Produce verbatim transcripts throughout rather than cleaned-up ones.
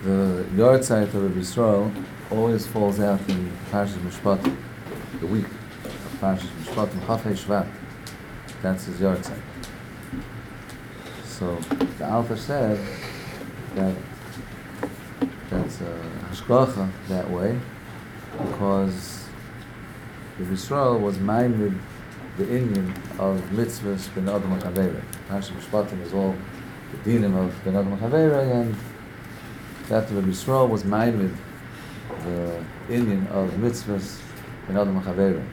the Yortzeit of Rabbi Yisrael always falls out in Parshas Mishpatim, the week of Parshas Mishpatim, Chafei Shvat. That's his Yortzeit. So the Alter said that that's a hashgacha that way because Rabbi Yisrael was minded the inyan of mitzvahs ben Adam HaChavera. Parshas Mishpatim is all the dinim of ben Adam HaChavera, and that Rabbi Yisrael was minded the inyan of mitzvahs ben Adam HaChavera.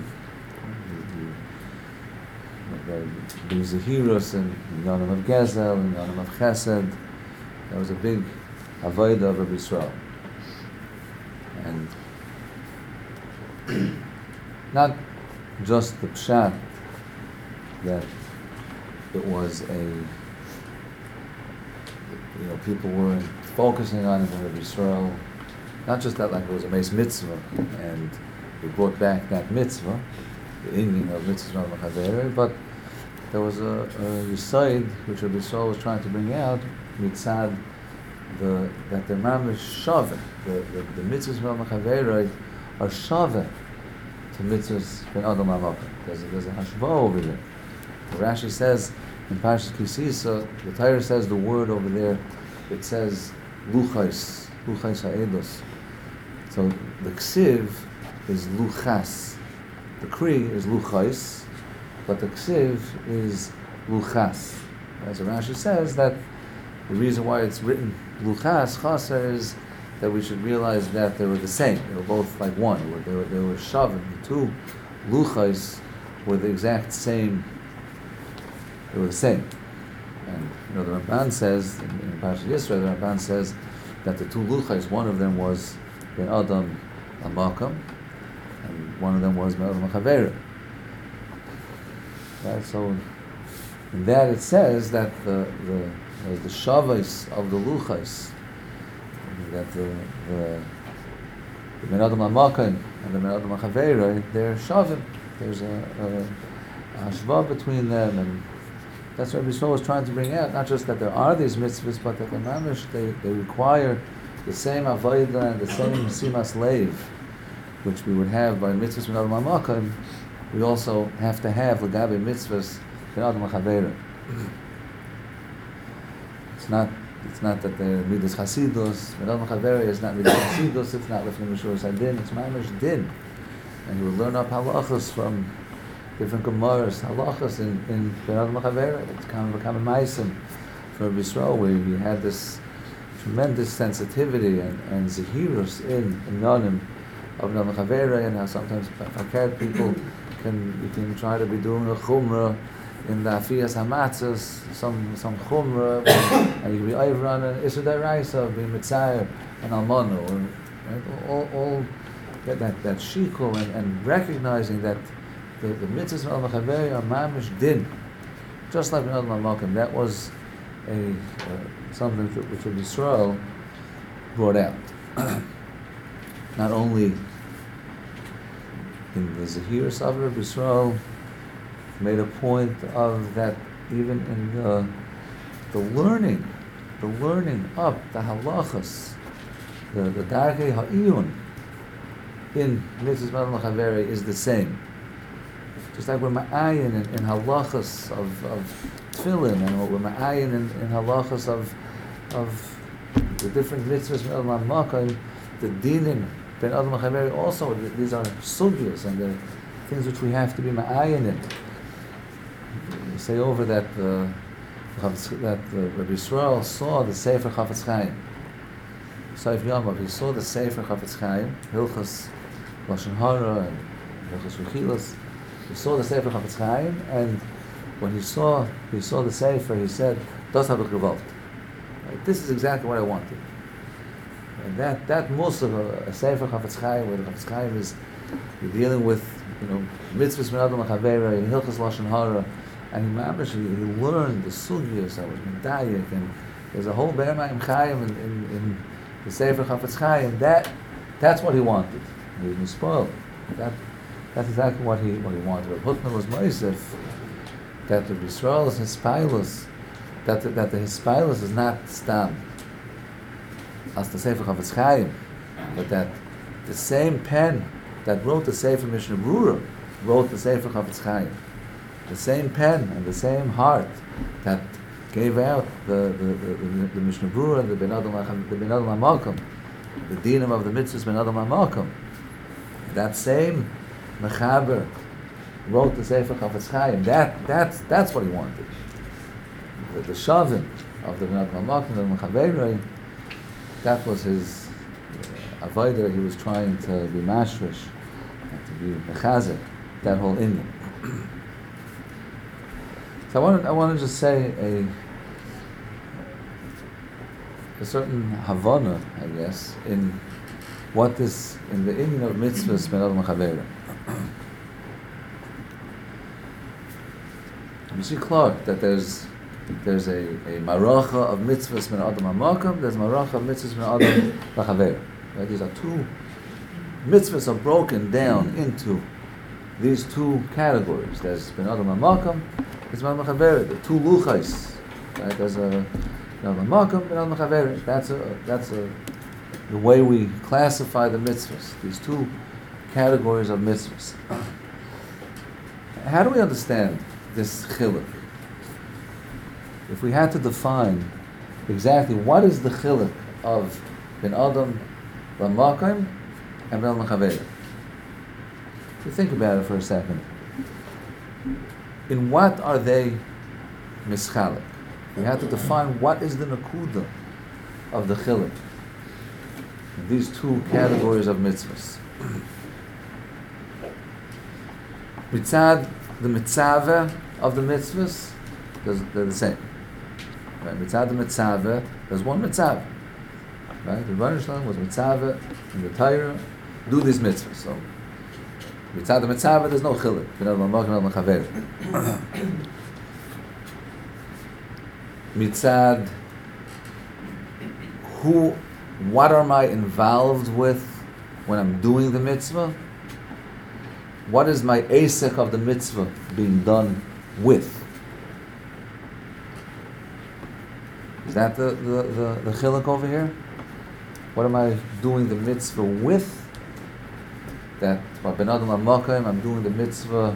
The Zehirus and Yonim of Gezel and Yonim of Chesed. That was a big avodah of Rabbi Yisrael. And not just the pshat that it was a, you know, people weren't focusing on it in Rabbi Yisrael, not just that like it was a mace mitzvah and we brought back that mitzvah, the inyan of mitzvah Chavera, but there was a, a yisoid which Rabbi Yisrael was trying to bring out, mitzad, the, that the mamish shaveh, the, the, the mitzvahs Chavera are shaveh to mitzvahs ben Adam HaMakom. There's a, there's a hashva over there. The Rashi says in Parshas Kisisa, the Torah says the word over there, it says luchais, luchais ha'edos. So the ksiv is luchas. The kri is luchais, but the ksiv is luchas. As the Rashi says that the reason why it's written luchas, chasa, is that we should realize that they were the same. They were both like one. They were, they were, they were shavim. The two luchais were the exact same. They were the same. And you know, the Ramban says, in, in Parashat Yisro, the Ramban says that the two luchais, one of them was ben Adam HaMakom, and one of them was ben Adam HaChavera. Right? So in that it says that the the the shavais of the luchais, that the the, the ben Adam HaMakom and the ben Adam HaChavera, they're shavim. There's a, a, a hashva between them, and that's what Rabbi Yisrael was trying to bring out. Not just that there are these mitzvahs, but that the mamish, they, they require the same avodah and the same simas leiv, which we would have by mitzvahs ben Adam HaMakom. We also have to have legabe mitzvahs ben Adam HaChavera. It's not It's not that they're midas chasidus. Ben Adam HaChavera is not midas chasidus. It's not lifnei mishuras hadin. It's mamish din, and you will learn up halachas from different gemaras, halachas in in Ben Adam HaChavera. It's kind of a common ma'asim for Rabbi Yisrael, where he had this tremendous sensitivity and and zehirus in in yonim of Ben Adam HaChavera, and how sometimes fakir people can you can try to be doing a chumrah in the afiyas hamatzos, some some chumrah, and you can be over on an isur deraisa, be mitzayer and almanu, right? All, all that that, that shikul and, and recognizing that the, the mitzvahs of Al Chaveri are mamish din, just like in Adam HaMakom. That was a uh, something which Rabbi Yisrael brought out, not only in the Zehirus of Rabbi Yisrael. Made a point of that even in the the learning, the learning up the halachas, the the darkei ha'iyun in mitzvahs ben Adam HaChavera is the same. Just like we're ma'ayin in, in halachas of of tefillin, and we're ma'ayin in, in halachas of of the different mitzvahs ben Adam HaMakom, the dinim ben Adam HaChavera also. These are sugyas and the things which we have to be ma'ayin in. We say over that uh, that uh, Rabbi Yisrael saw the Sefer Chafetz Chaim, Seif Yamav. He saw the Sefer Chafetz Chaim, Hilchos Lashon Hara and Hilchos Rechilas. He saw the Sefer Chafetz Chaim, and when he saw he saw the Sefer, he said, "Das habe ich gewollt." Right? This is exactly what I wanted. And that that most of a, a Sefer Chafetz Chaim, where the Chafetz Chaim is you're dealing with, you know, mitzvahs ben Adam HaChavera and Hilchos Lashon Hara. And he mamish, he learned the sugyas that was medayik, and there's a whole Be'er Ma'im Chaim in, in, in the Sefer Chafetz Chaim. That that's what he wanted. He was spoiled. That that's exactly what he what he wanted. Rav Hutman was Mosef that the Yisrael is hispilus, that the, that the hispilus is not stam. as the Sefer Chavetz Chaim, but that the same pen that wrote the Sefer Mishnah Brura wrote the Sefer Chavetz Chaim. The same pen and the same heart that gave out the the, the, the, the Mishnah Brura and the Ben Adam the Ben Adam HaMakom, the dinim of the mitzvahs Ben Adam HaMakom. That same Mechaber wrote the Sefer Chavetz Chaim. That that's that's what he wanted. The, the Shavim of the Ben Adam HaMakom, the Mechaberei, that was his uh, avodah. He was trying to be mashrish and to be mechazer that whole inyan. So I want to, I want to just say a a certain havana, I guess, in what this in the inyan of mitzvahs ben adam chavera. You see, Clark, that there's there's a, a maracha of mitzvahs ben adam hamakam. There's maracha of mitzvahs ben adam chavera. Right? These are two mitzvahs are broken down into these two categories. There's ben adam hamakam. There's ben adam chavera. The two luchais. Right? There's a ben adam hamakam, ben adam chavera. That's a that's a the way we classify the mitzvahs. These two categories of mitzvahs. How do we understand this chiluk? If we had to define exactly what is the chiluk of ben adam l'makom and ben adam chavera, if you think about it for a second, in what are they mischalek? We have to define what is the nakuda of the chiluk in these two categories of mitzvahs. Mitzad, the mitzaveh of the mitzvahs, they're the same. Right? Mitzad the mitzaveh, there's one mitzaveh. Right? The Rebbeinu Shalom was mitzaveh in the Torah, do these mitzvahs. So mitzad the mitzaveh, there's no chiluk. Mitzad, who, what am I involved with when I'm doing the mitzvah? What is my asek of the mitzvah being done with? Is that the, the, the, the chiluk over here? What am I doing the mitzvah with? That by ben adam hamakam, I'm doing the mitzvah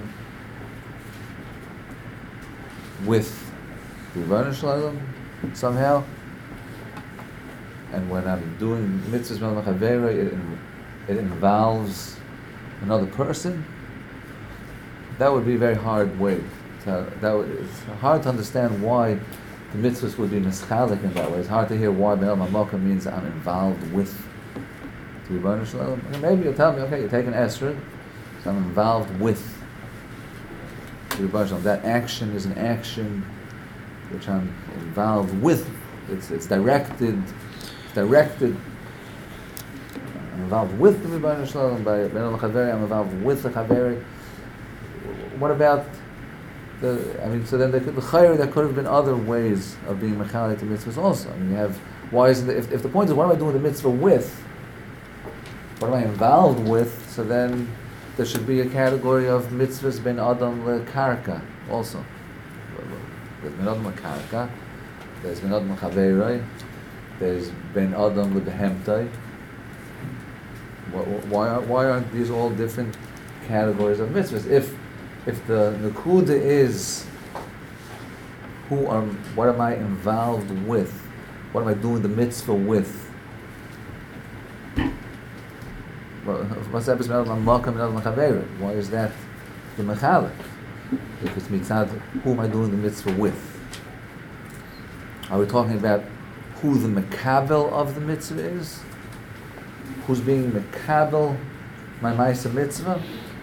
with the Rebbeinu Shalom somehow. And when I'm doing mitzvahs ben adam chavera, it, it involves another person. That would be a very hard way. To, that would, it's hard to understand why the mitzvahs would be mischalik in that way. It's hard to hear why ben adam hamakam means I'm involved with the Rebbeinu Shalom. Maybe you'll tell me, okay, you're taking esrog, so I'm involved with the Rebbeinu Shalom. That action is an action which I'm involved with. It's it's directed, it's directed. I'm involved with the Rebbeinu Shalom. By ben adam chaveri, I'm involved with the chaveri. What about the? I mean, so then there could, the chayr, there could have been other ways of being mechalik to mitzvahs also. I mean, you have why isn't the, if if the point is what am I doing the mitzvah with? What am I involved with? So then there should be a category of mitzvahs ben adam lekarka also. There's ben adam lekarka. There's ben adam lechaverei. There's ben adam lebehemtai. Why are why aren't these all different categories of mitzvahs? If if the nakuda is who are what am I involved with? What am I doing the mitzvah with? What's that? Why is that the mechalik? If it's mitzad, who am I doing the mitzvah with? Are we talking about who the mekabel of the mitzvah is? Who's being mekabel my ma'aseh mitzvah?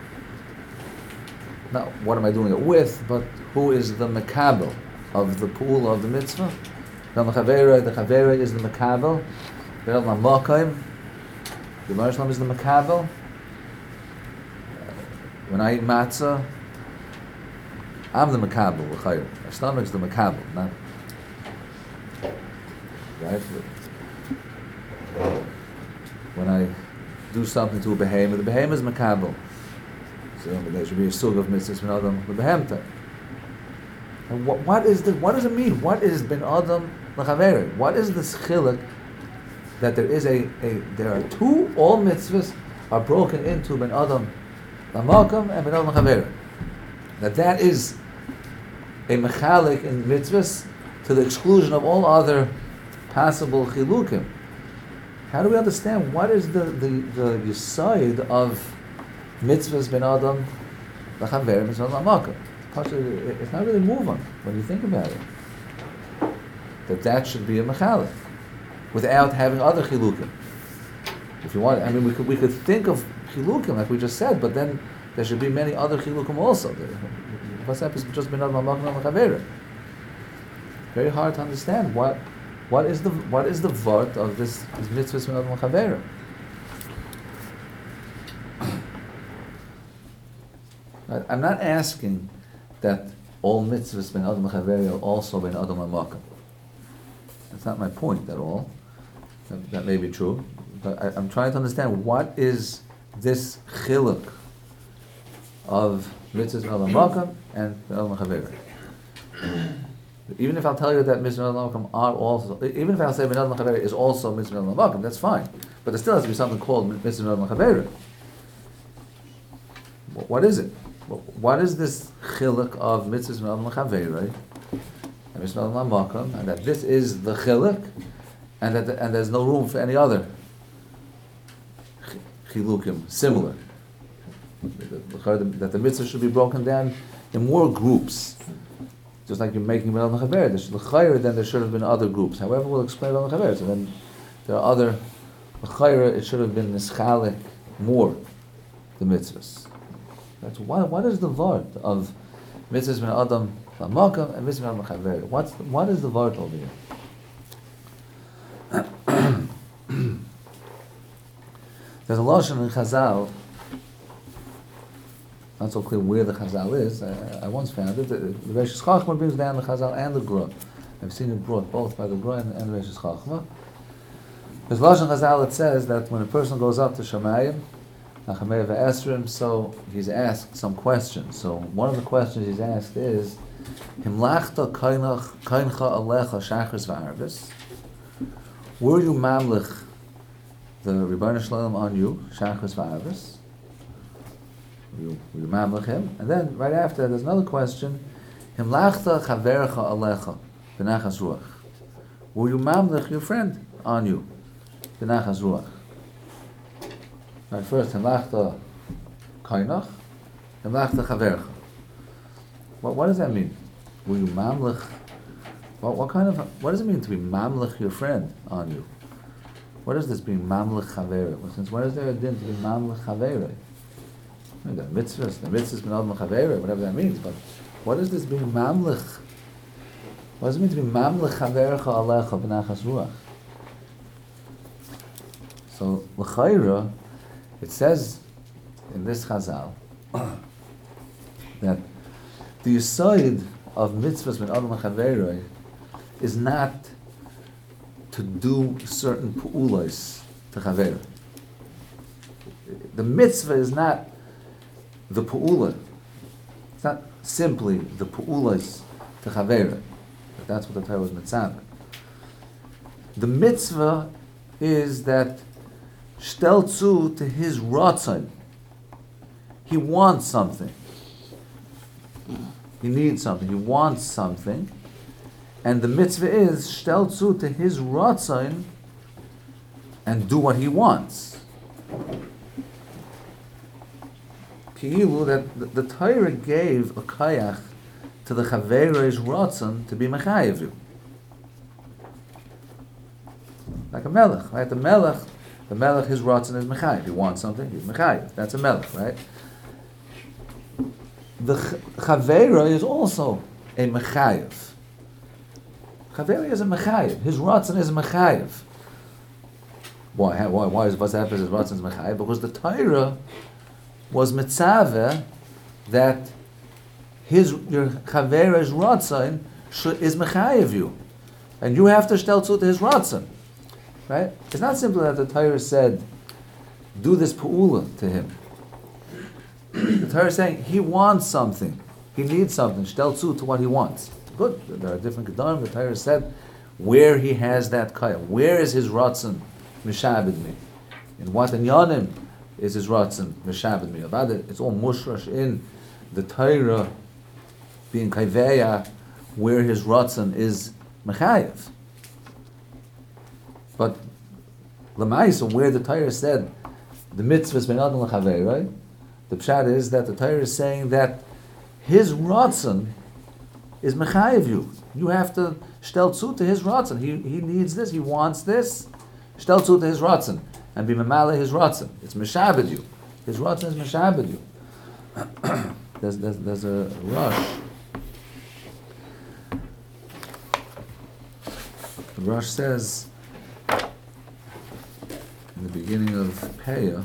Not what am I doing it with, but who is the mekabel of the pool of the mitzvah? The chavera is the mekabel. The Rebbeinu Shalom is the mekabel. When I eat matzah, I'm the mekabel. My stomach's the mekabel, not right. When I do something to a behemoth, the behemoth is mekabel. So there should be a sug of mitzvahs ben adam lebehemta. And what what is the what does it mean? What is ben adam lechaveri? What is this chiluk that there is a, a there are two, all mitzvahs are broken into ben adam lamakam and ben adam chaver. That that is a mechalik in mitzvahs to the exclusion of all other possible chilukim. How do we understand what is the the the yesod of mitzvahs ben adam lachaver and ben adam lamakam? It's not really move on when you think about it. That that should be a mechalik, without having other chilukim. If you want, I mean, we could we could think of chilukim like we just said, but then there should be many other chilukim also. What's happened is just ben adam lamakam and chaver. Very hard to understand what what is the what is the vort of this, this mitzvahs ben adam chaver. I'm not asking that all mitzvahs ben adam chaver are also ben adam lamakam. That's not my point at all. That, that may be true, but I, I'm trying to understand what is this chiluk of mitzvahs ben adam lamakam and ben adam chaver. Even if I'll tell you that mitzvahs ben adam lamakam are also, even if I'll say ben adam chaver is also mitzvahs ben adam lamakam, that's fine. But there still has to be something called mitzvahs ben adam chaver. What is it? What is this chiluk of mitzvahs ben adam chaver and mitzvahs ben adam lamakam, and that this is the chiluk, and that the, and there's no room for any other chilukim similar? That the mitzvah should be broken down in more groups. Just like you're making ben adam chaver, there's l'chayra, then there should have been other groups. However, we'll explain ben adam chaver. So then there are other l'chayra. It should have been nischalik more the mitzvahs. That's why. What is the vart of mitzvahs ben adam lamakam and mitzvahs ben adam chaver? What's what is the vart over here? There's a lashon in Chazal. Not so clear where the Chazal is. I, I once found it. The Reishis Chachma brings down the Chazal and the Gra. I've seen it brought both by the Gra and, and the Reishis Chachma. There's lashon Chazal that says that when a person goes up to Shamayim, Nachamei v'Esrim, so he's asked some questions. So one of the questions he's asked is, Himlachta kaincha alecha shachris v'arvis. Were you mamlich the Rebbeinu Shalom on you, shachris v'arvis? You, you mamlich him, and then right after there's another question. Himlachta chavercha alecha b'nachas ruach. Will you mamlich your friend on you, b'nachas ruach? Right, first himlachta kainach, himlachta chavercha. What what does that mean? Will you mamlich? What what kind of what does it mean to be mamlich your friend on you? What does this mean, mamlich chavera? Well, since when is there a din to be mamlich chavera? The mitzvahs, the mitzvahs ben adam chavera, whatever that means. But what does this mean, mamlich? What does it mean to be mamlich chaverecha alecha b'nachas ruach? So l'chayra, it says in this Chazal that the yesod of mitzvahs ben adam chavera is not to do certain pu'ulos to chavera. The mitzvah is not the pu'ula. It's not simply the pu'ulas to chavera. But that's what the Torah was mitzvah. The mitzvah is that shtel zu to his ratzon. He wants something. He needs something. He wants something. And the mitzvah is shtel zu to his ratzon and do what he wants. Ki'ilu, that the, the Torah gave a kayach to the chaverei's ratzon to be mechayev you. Like a melech, right? The melech, the melech, his ratzon is mechayev. He wants something, he's mechayev. That's a melech, right? The chaverei is also a mechayev. Chaverei is a mechayev. His ratzon is a mechayev. Why? Why? Why is what's happened? His ratzon is mechayev? Because the Torah was mitzaveh that his your chaverei's ratzon is mechayev you, and you have to shtel zu to his ratzon, right? It's not simply that the Torah said, "Do this pu'ula to him." The Torah is saying he wants something, he needs something. Shtel zu to what he wants. Good. There are different gedarim. The Torah said where he has that kaya. Where is his ratzon mishabed me. In what inyanim is his ratzon mishabed me. About it, it's all mushrash in the Torah being kaiveya, where his ratzon is mechayev. But l'maisa, where the Torah said the mitzvah is ben adam l'chavei, right? The pshat is that the Torah is saying that his ratzon is mechayev you. You have to shtel tzu to his ratzon. He he needs this. He wants this. Shtel tzu to his ratzon and be memale his ratzon. It's meshabed you. His ratzon is meshabed you. there's, there's there's a rush. The rush says in the beginning of Peah.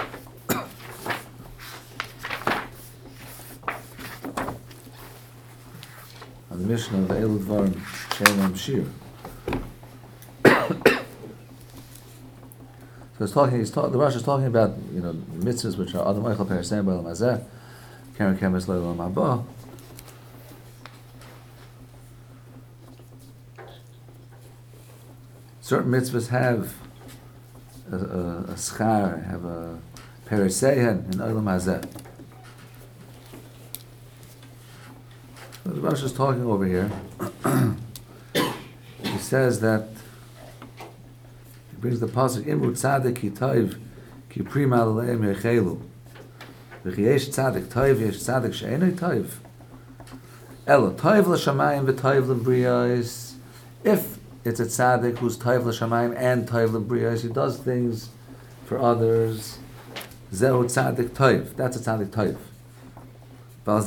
On the mission of Eilu Dvarim Shem Shir. So he's talking. He's talking. The Rosh is talking about, you know, the mitzvahs which are Adam Eichel Peresem B'Elam Hazeh, Karen Kemes Leilam Haba. Certain mitzvahs have a, a, a schar, have a peresehen in Eilam Hazeh. The Rosh is talking over here. He says that he brings the pasuk Imru Tzadik Ki Toiv Ki Prima Aleim Yechelu. V'Yesh Tzadik Toiv Yesh Tzadik She'enei Toiv. Elo Toiv L'Shamayim V'Toiv L'Briyos. If it's a Tzadik who's Toiv L'Shamayim and Toiv L'Briyos, he does things for others. Zehu Tzadik Toiv. That's a Tzadik Toiv. There's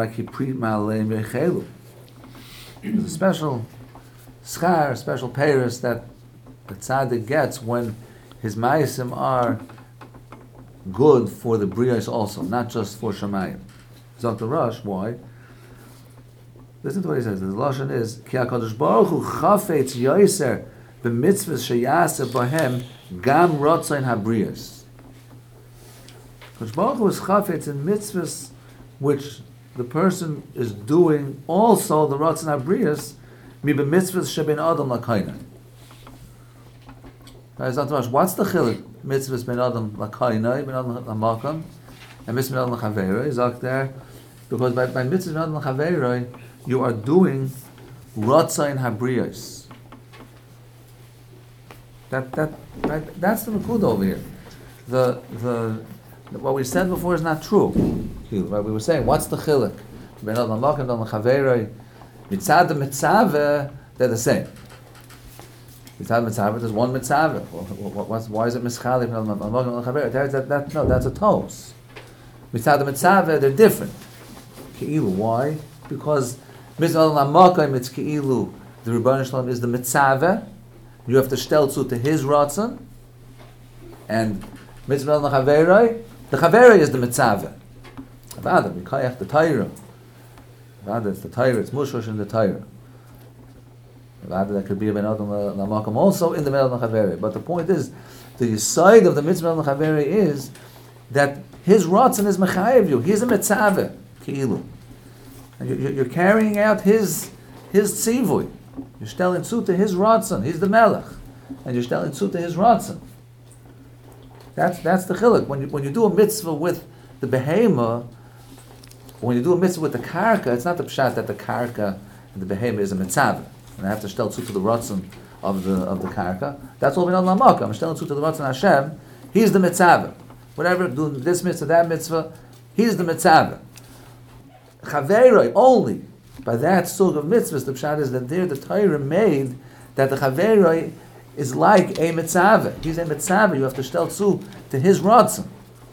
a special schar, special peiros that the tzaddik gets when his ma'asim are good for the briyos also, not just for shamayim. Zok the Rosh, why? Listen to what he says. The lashon is Ki HaKadosh Baruch Hu chafetz yoser b'mitzvahs sheyaseh bahem gam rotzain habriyos. Kadosh Baruch Hu is chafetz in mitzvahs which the person is doing also the Ratzon HaBriyos, mi b'mitzvahs sheben adam l'kaina. What's the chiluk? Mitzvahs ben adam l'kaina, ben adam l'makam, and mitzvahs ben adam l'chaveira is out there, because by, by mitzvahs ben adam l'chaveira, you are doing Ratzon HaBriyos. That, that, that, that's the Nakuda over here. The, the, what we said before is not true. Right? We were saying, what's the chiluk? Ben adam l'makam, ben adam l'chaveira, mitzad the mitzaveh, they're the same. Mitzad mitzaveh, there's one mitzaveh. Why is it mischali? That, that, that, no, that's a tos. Mitzad the mitzaveh, they're different. Ke'ilu, why? Because mitzad l'makam, it's ke'ilu. The Rebbeinu Shalom is the mitzaveh. You have to shtel tzu to his ratzon. And mitzad l'chaveira, the chaveira is the mitzaveh. Avada, Mikayach the Torah. Avada, it's the Torah, it's Mushosh in the Torah. Avada, that could be a Ben Adam Lamakam also in the middle of the Chaveri. But the point is, the side of the mitzvah of the Chaveri is that his ratzon is Mechayev you. He's a Mitzaveh, Ki'ilu. And you, you're carrying out his his tzivui. You're shtelin tzu to his ratzon. He's the Melech. And you're shtelin tzu to his ratzon. That's, that's the chiluk. When you, when you do a mitzvah with the behema, when you do a mitzvah with the karka, it's not the pshat that the karka and the behema is a mitzvah, and I have to shtel tzu to the ratzon of the of the karka. That's all we know in Lamakam. I'm shtel tzu to the ratzon Hashem. He's the mitzvah. Whatever, do this mitzvah, that mitzvah, he's the mitzvah. Chaveroi only by that sort of mitzvahs. The pshat is that there the Torah made that the chaveroi is like a mitzvah. He's a mitzvah. You have to shtel tzu to his ratzon.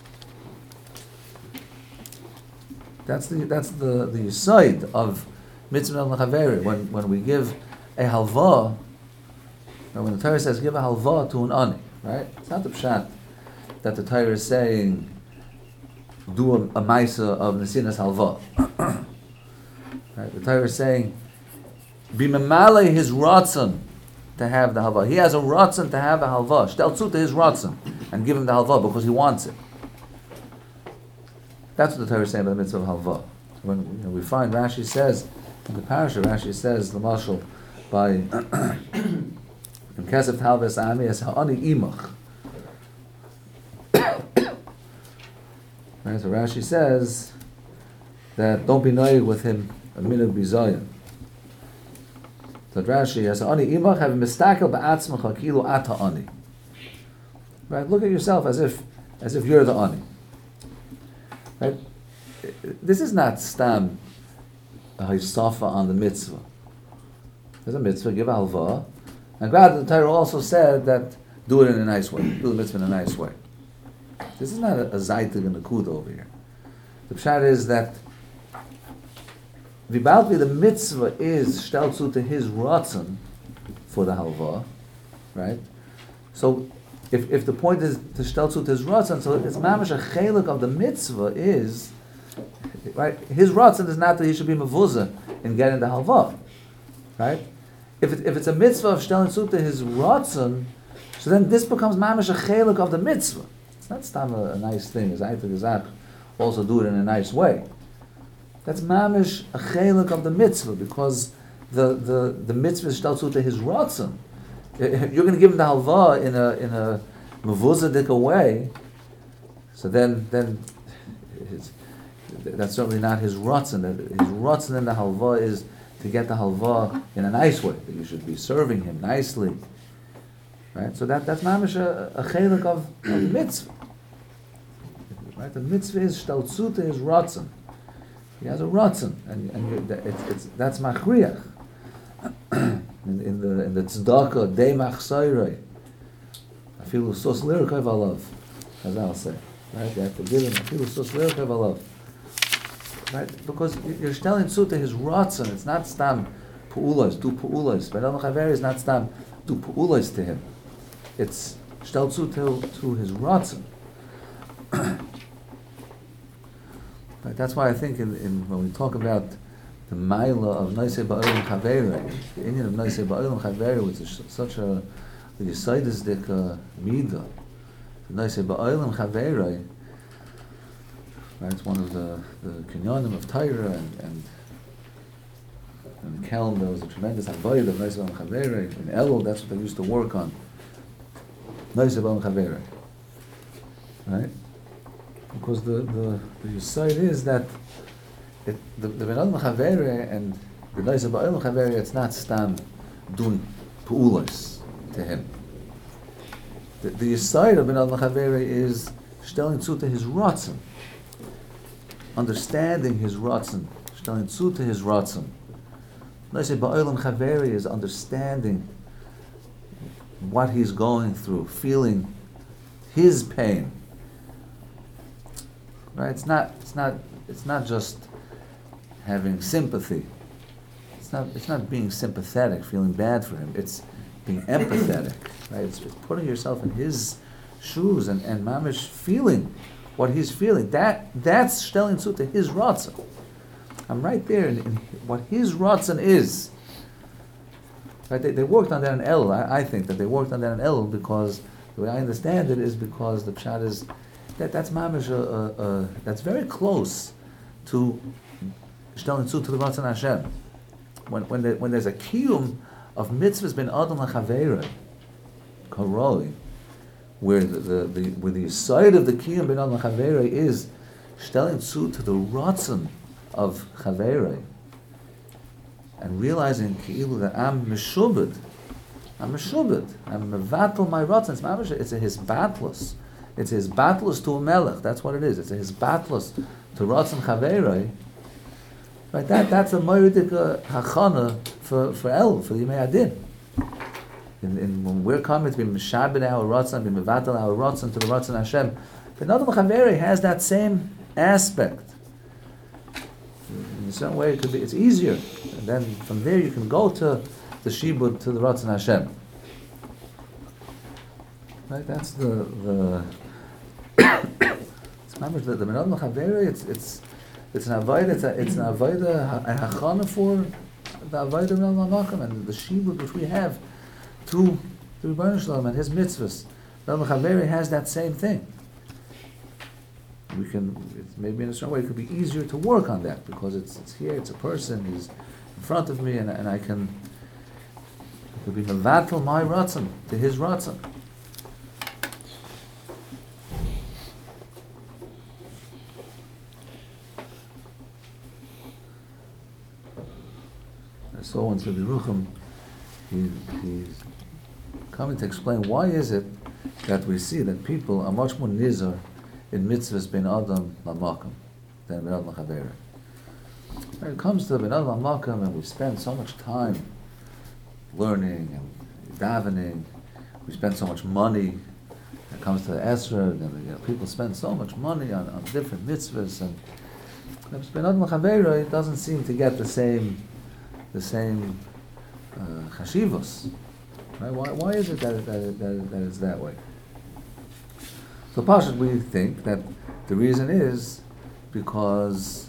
That's the that's the, the side of mitzvah al-chaveri. When when we give a halva, when the Torah says give a halva to an ani, right? It's not the pshat that the Torah is saying do a, a maisa of nesinas halva. Right? The Torah is saying be memale his ratzon to have the halva. He has a ratzon to have a halva. Shtel tzu to his ratzon and give him the halva because he wants it. That's what the Torah is saying about the mitzvah of halva. When you know, we find Rashi says in the parasha, Rashi says the mashal by Im Kesef Talves Ami es ha'ani imach. Right, so Rashi says that don't be noyeg with him a minute bizayin. So Rashi has ani imach have mistakel ba'atzmacha kilu ata ani. Right, look at yourself as if as if you're the ani. Right, this is not stam a hisafa on the mitzvah. There's a mitzvah, give halva, and God the Torah also said that do it in a nice way, do the mitzvah in a nice way. This is not a, a zaytig and a kud over here. The pshat is that Vibalti, the mitzvah is shtelzu to his ratzon for the halva, right? So, if if the point is to shtelzu to his ratzon, so it's mamash a chelik of the mitzvah is, right? His ratzon is not that he should be mevuzah in getting the halva, right? If it, if it's a mitzvah of shtelzu to his ratzon, so then this becomes mamash a chelik of the mitzvah. It's not stam a, a nice thing, as I think also do it in a nice way. That's mamish a chelik of the mitzvah, because the, the, the mitzvah is shtalzu to his ratzon. You're going to give him the halva in a in a mevuzadika way, so then then it's, that's certainly not his ratzon. His ratzon in the halva is to get the halva in a nice way. That you should be serving him nicely, right? So that that's mamish a, a chelik of, of the mitzvah. Right? The mitzvah is shtalzu to his ratzon. He has a ratzon, and and it's, it's that's machriach. in, in the in the tzedakah day machsayrei. I feel sos lirkav alav, as I'll say. Right? You have to give him. I feel sos lirkav alav. Right? Because you're telling tzut to his ratzon. It's not stam pu'ulas, do pu'ulas. But Adam Chaveri is not stam do pu'ulas to him. It's shtel tzut to, to his ratzon. Right, that's why I think in, in when we talk about the Maila of Noisei Ba'olim Chaveri, the Indian of Noisei Ba'olim Chaveri, which is such a Yisayidisdik uh, Midah, Noisei Ba'olim Chaveri, right, it's one of the, the Kinyonim of Torah, and, and in Kelm there was a tremendous Avodah of Noisei Ba'olim Chaveri. In Elul, that's what they used to work on, Noisei Ba'olim Chaveri, right? Because the the, the side is that it, the the Benad Chaveri and the Noisei Ba'olim Chaveri, it's not stam doing pu'ulas to him. The the side of Benad Chaveri is shtelin tzut to his ratzon, understanding his ratzon, shtelin tzut to his ratzon. Noisei Ba'olim Chaveri is understanding what he's going through, feeling his pain. Right? It's not. It's not. It's not just having sympathy. It's not. It's not being sympathetic, feeling bad for him. It's being empathetic. Right? It's, it's putting yourself in his shoes and and mamish feeling what he's feeling. That that's shtelin tzut to his ratzon. I'm right there in, in what his ratzon is. Right? They, they worked on that in El. I, I think that they worked on that in El because the way I understand it is because the pshat is. That, that's mamish, uh, uh, uh, that's very close to shtelin tzut to the Ratzon Hashem. When when, the, when there's a kiyum of mitzvahs ben adam lachaveri, karoi, where the, the, the where the side of the kiyum ben adam lachaveri is shtelin tzut to the Ratzon of chaveri, and realizing ki'ilu that I'm meshubed, I'm meshubed, I'm mevatel my Ratzon. It's mamish, it's a his batlus. It's his batlus to a melech. That's what it is. It's his batlus to Ratzon Chaverei. Right. That that's a moiridik hachana for for El for the Yimei Adin. In, in when we're coming to be mishabed our Ratzon, be mevatel our Ratzon to the Ratzon Hashem, the Nadam Chaverei has that same aspect. In a certain way, it could be. It's easier, and then from there you can go to the shibud to the Ratzon Hashem. Right. That's the the. It's remember the the Menad Chaveri. It's it's it's an avodah. It's a it's an avodah a hachana for the avodah Menad Malachim and the shibud which we have to the Rebbeinu Shalom and his mitzvahs. Menad Chaveri has that same thing. We can it's maybe in a certain way it could be easier to work on that because it's it's here. It's a person. He's in front of me, and and I can to be mevatel my ratzon to his ratzon. I saw once Rabbi Rucham, he, he's coming to explain why is it that we see that people are much more nizar in mitzvahs ben adam lamakam than ben adam lachaveira. When it comes to ben adam lamakam, and we spend so much time learning and davening, we spend so much money. When it comes to the esrog, and you know, people spend so much money on, on different mitzvahs, and ben adam lachaveira, it doesn't seem to get the same the same uh, chashivos. Right? Why, why is it that, that, that, that it's that way? So Pashut, we think that the reason is because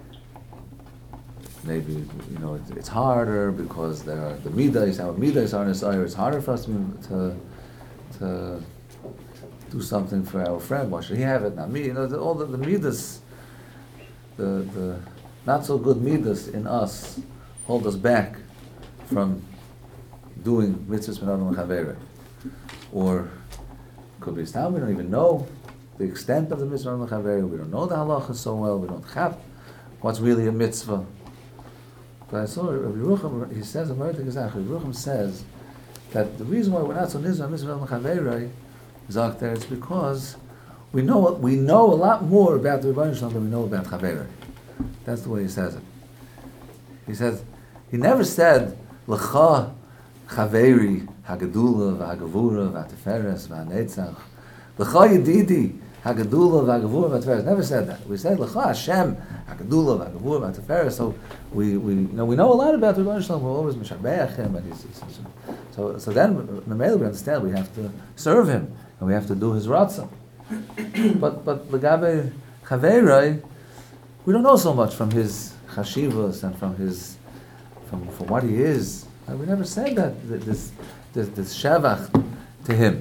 maybe, you know, it's, it's harder because there are the midas, our midas are in this area. It's harder for us to, to to do something for our friend. Why should he have it, not me? You know, the, all the, the midas, the the not so good midas in us hold us back from doing mitzvahs ben adam l'chaveira. Or could be stam, we don't even know the extent of the mitzvah ben adam l'chaveira. We don't know the halacha so well. We don't have what's really a mitzvah. But I saw Rabbi Rucham, he says, Rabbi Rucham says that the reason why we're not so nizar on mitzvah ben adam l'chaveira is out there, it's because we know we know a lot more about the Rebbeinu Shalom than we know about chaveira. That's the way he says it. He says, he never said, L'cha chaveri hagadula v'hagavura v'atiferes v'hanetzach. L'cha yedidi hagadula v'hagavura v'atiferes. Never said that. We said, L'cha Hashem hagadula v'hagavura v'atiferes. So we, we, you know, we know a lot about the Rebbeinu Shalom. We're always mishabeach him. And he's, he's, so, so then, we understand we have to serve him. And we have to do his ratzon. But, but L'gabe chaveri, we don't know so much from his chashivos and from his From, from what he is. And we never said that, that this, this, this shavach to him.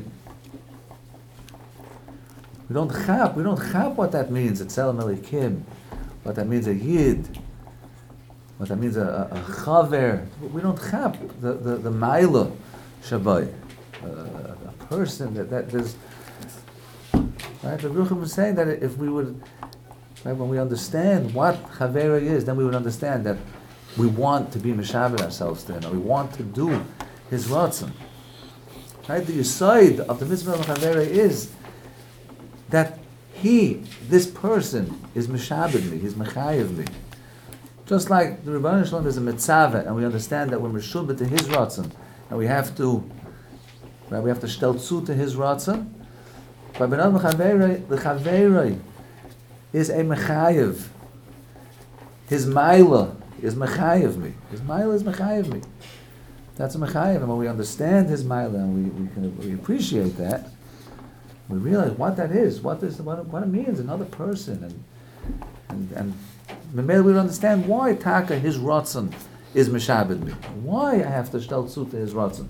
We don't chap, we don't chap what that means, a tzelem elikim, what that means a yid, what that means a, a, a chaver. We don't chap the, the, the maila shabai, uh, a person that, that there's, right? The Rucham was saying that if we would, right, when we understand what chavera is, then we would understand that we want to be mishabed ourselves to him, or we want to do his ratzon. Right? The side of the mitzvah of chavera is that he, this person, is mishabed me, he's mechayev me. Just like the Rebbeinu Shalom is a mitzvah, and we understand that we're meshubed to his ratzon, and we have to, right, we have to shteltzu to his ratzon. But ben adam chavera, the chavera is a mechayev. His maila is mechayev me. His maila is mechayev me. That's a mechayev. And when we understand his maila and we, we can we appreciate that, we realize what that is, what this what, what it means, another person, and and and maybe we understand why taka his ratzon is meshabed me. Why I have to shtel tzut to his ratzon.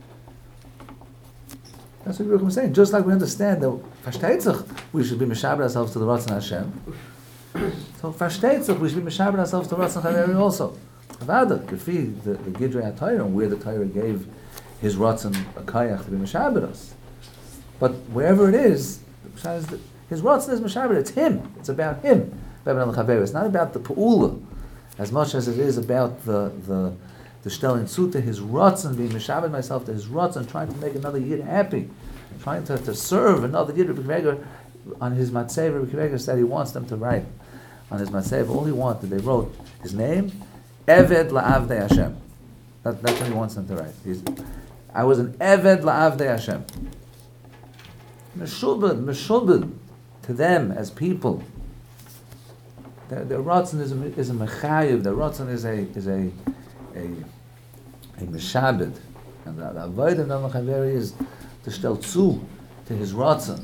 That's what Rucham is saying. Just like we understand that versteht sich, we should be meshabed ourselves to the ratzon Hashem. So versteht sich, we should be meshabed ourselves to Ratzon Chaveri also. Avada, Gefi, the, the Gidrei HaTorah, where the Torah gave his Ratzon a kayach to be meshabed us. But wherever it is, his Ratzon is meshabed, it's him. It's about him. It's not about the Pa'ula, as much as it is about the the the Shtelin Tzuta, his Ratzon, being meshabed myself to his Ratzon, trying to make another Yid happy, trying to, to serve another Yid. On his Matzeh, Rabbi Kiva said he wants them to write on his Matzeh, all he wanted, they wrote his name, Eved La'avdei Hashem. That, that's what he wants them to write. He's, I was an Eved La'avdei Hashem. Meshubed, Meshubed to them as people. Their, their Ratzon is a, is a Mechayiv, their Ratzon is a is a a, a Meshabed. And the Avodah of the Chaveri is to shtel tzu to his Ratzon.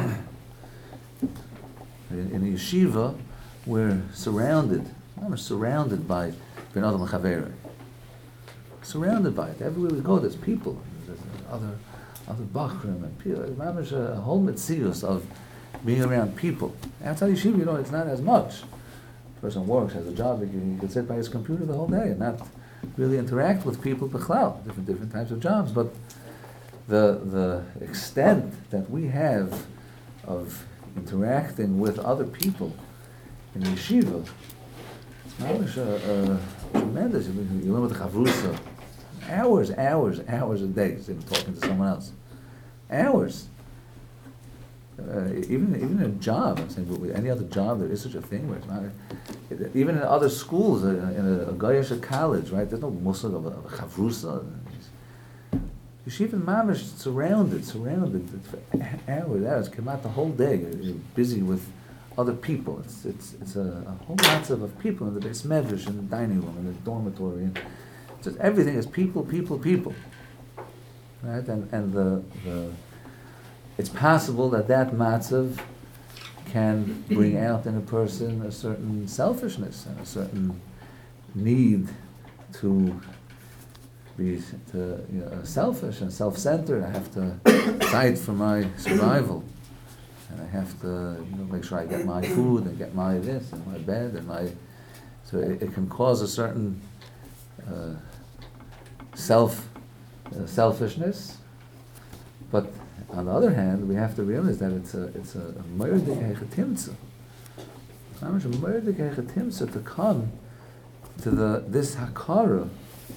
In, in a yeshiva, we're surrounded, we're surrounded by Ben Adam Chaveri. Surrounded by it. Everywhere we go, there's people. There's other other bachrim and people. There's a whole metzius of being around people. Outside yeshiva, you know, it's not as much. The person works, has a job, he can, he can sit by his computer the whole day and not really interact with people, b'chlal, different different types of jobs. But the the extent that we have of interacting with other people in yeshiva, it's not a, a tremendous. You learn with the chavrusa, hours, hours, hours a day, sitting talking to someone else, hours. Uh, even even in a job, I'm saying, with any other job, there is such a thing where it's not. It, even in other schools, uh, in a, a Goyish college, right? There's no muscle of a, of a chavrusa. Yeshiva mamish surrounded, surrounded for hours, hours. Came out the whole day. You're, you're busy with other people. It's it's it's a, a whole lots of, of people in the base medrash, in the dining room, in the dormitory, and just everything is people, people, people. Right? And and the the. It's possible that that matzav can bring out in a person a certain selfishness and a certain need to be to, you know, selfish and self-centered. I have to fight for my survival, and I have to, you know, make sure I get my food and get my this and my bed and my. So it, it can cause a certain uh, self uh, selfishness, but. On the other hand, we have to realize that it's a it's a murdik hechetimtza. How much a murdik hechetimtza to come to the this hakara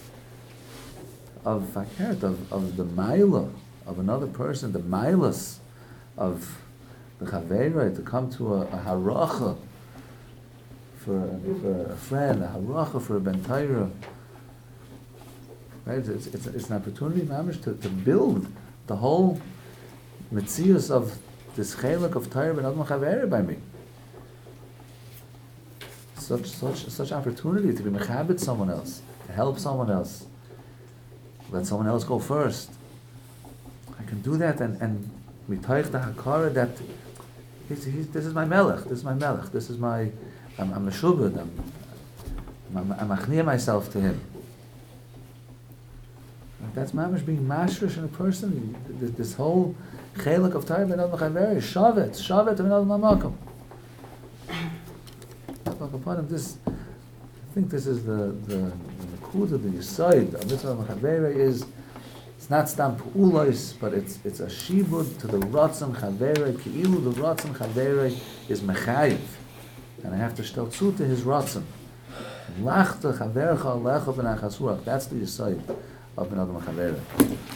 of fakert of, of the maila of another person, the mailas of the chaveira, to come to a, a haracha for for a friend, a haracha for a bentaira. Right? It's it's it's an opportunity, mamish, to to build the whole Metzius of this chelik of Torah ben Adam Chaveri by me. Such such such opportunity to be mechabit someone else, to help someone else, let someone else go first. I can do that and and mitoich the hakara that he's, he's, this is my melech, this is my melech, this is my I'm I'm meshubed, I'm I'm, I'm achniya myself to him. That's mamish being mashrish in a person. This, this whole chelik of Torah ben Adam Chaveri, shavet, shavet ben Adam Hamakom. This, I think this is the the the the yesod of Mitzvah Chaveri is it's not stam pu'ulos, but it's it's a shibud to the ratzon Chaveri. Ki'ilu the ratzon Chaveri is mechayiv, and I have to shtel zu to his ratzon. Lachta Chavercha Lecha ben Achasuach. That's the yesod of Ben Adam Chaveri.